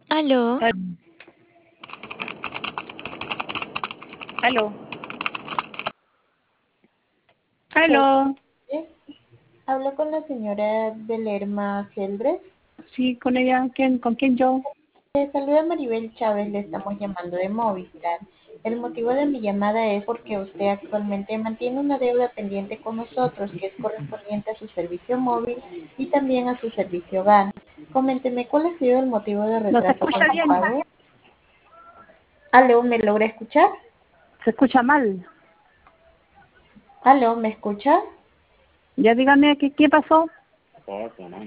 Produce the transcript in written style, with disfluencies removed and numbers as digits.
Aló, Aló, Buenas aló, tardes. Hablo con la señora Belerma Geldres. sí, con ella, ¿con quién yo? Le saluda Maribel Chávez, le estamos llamando de Movistar. El motivo de mi llamada es porque usted actualmente mantiene una deuda pendiente con nosotros que es correspondiente a su servicio móvil y también a su servicio hogar. Coménteme cuál ha sido el motivo de No se retraso con escucha su bien, pago. Aló, ¿me logra escuchar? se escucha mal. Aló, ¿me escucha? Ya dígame, ¿qué pasó?